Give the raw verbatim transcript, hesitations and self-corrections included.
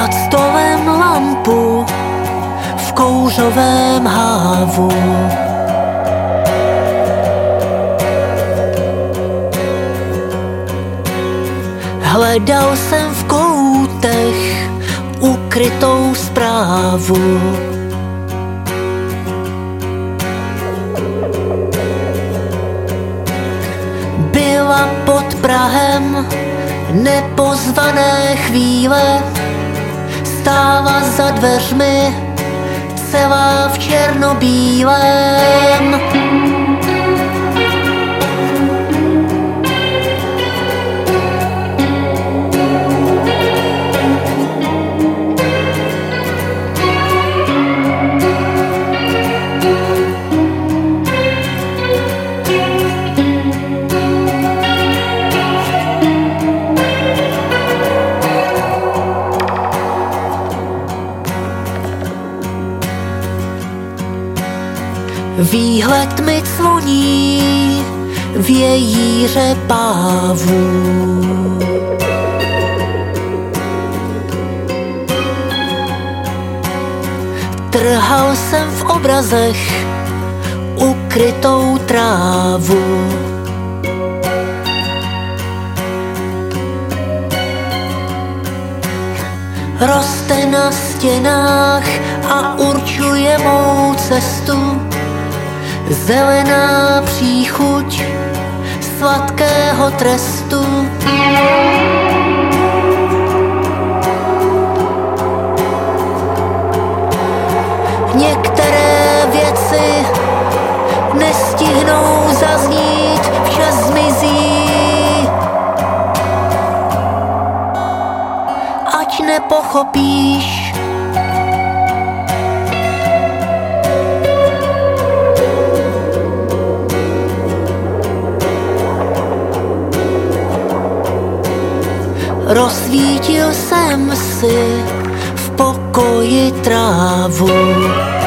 nad stolem lampu v kouřovém hávu. Hledal jsem v koutech ukrytou zprávu. Byla pod prahem nepozvané chvíle, stála za dveřmi celá v černobílém. Výhled mi cloní vějíře pávů. Trhal jsem v obrazech ukrytou trávu. Roste na stěnách a určuje mou cestu. Zelená příchuť sladkého trestu. Některé věci nestihnou zaznít, včas zmizí. Ať nepochopíš, rozsvítil jsem si v pokoji trávu.